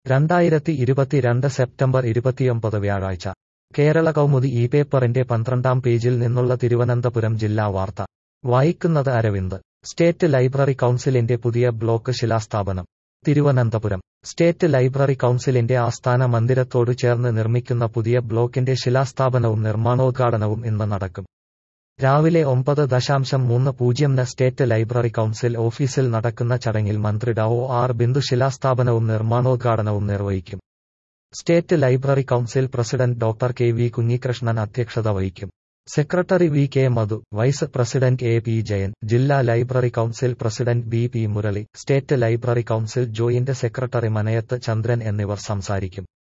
2022 September 29 വ്യാഴാഴ്ച കേരള കൗമുദി ഈ പേപ്പറിന്റെ 12-ാം പേജിൽ നിന്നുള്ള തിരുവനന്തപുരം ജില്ലാ വാർത്ത വായിക്കുന്നത് അരവിന്ദ്. സ്റ്റേറ്റ് ലൈബ്രറി കൗൺസിലിന്റെ പുതിയ ബ്ലോക്ക് ശിലാസ്ഥാപനം. തിരുവനന്തപുരം സ്റ്റേറ്റ് ലൈബ്രറി കൗൺസിലിന്റെ ആസ്ഥാന മന്ദിരത്തോടു ചേർന്ന് നിർമ്മിക്കുന്ന പുതിയ ബ്ലോക്കിന്റെ ശിലാസ്ഥാപനവും നിർമ്മാണോദ്ഘാടനവും ഇന്ന് നടക്കും. രാവിലെ 9:30 സ്റ്റേറ്റ് ലൈബ്രറി കൗൺസിൽ ഓഫീസിൽ നടക്കുന്ന ചടങ്ങിൽ മന്ത്രി ഡോ. ആർ. ബിന്ദു ശിലാസ്ഥാപനവും നിർമ്മാണോദ്ഘാടനവും നിർവഹിക്കും. സ്റ്റേറ്റ് ലൈബ്രറി കൗൺസിൽ പ്രസിഡന്റ് ഡോ. കെ. വി. കുഞ്ഞികൃഷ്ണൻ അധ്യക്ഷത വഹിക്കും. Secretary V. K. Madhu, vice president A. P. Jayan, ജില്ലാ library council president B. P. Murali, state library council joint secretary Manayath Chandran എന്നിവർ സംസാരിക്കും.